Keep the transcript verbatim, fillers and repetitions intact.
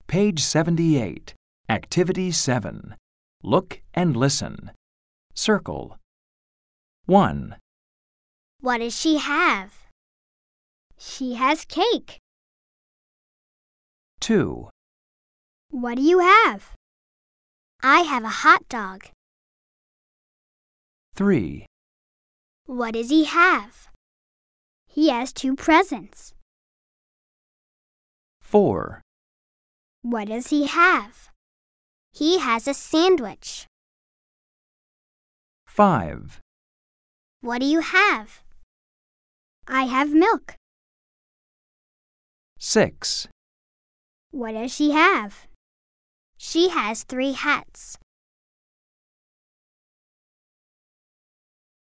Page seventy-eight. Activity seven. Look and listen. Circle. one. What does she have? She has cake. two. What do you have? I have a hot dog. three. What does he have? He has two presents. four. What does he have? He has a sandwich. five. What do you have? I have milk. six. What does she have? She has three hats.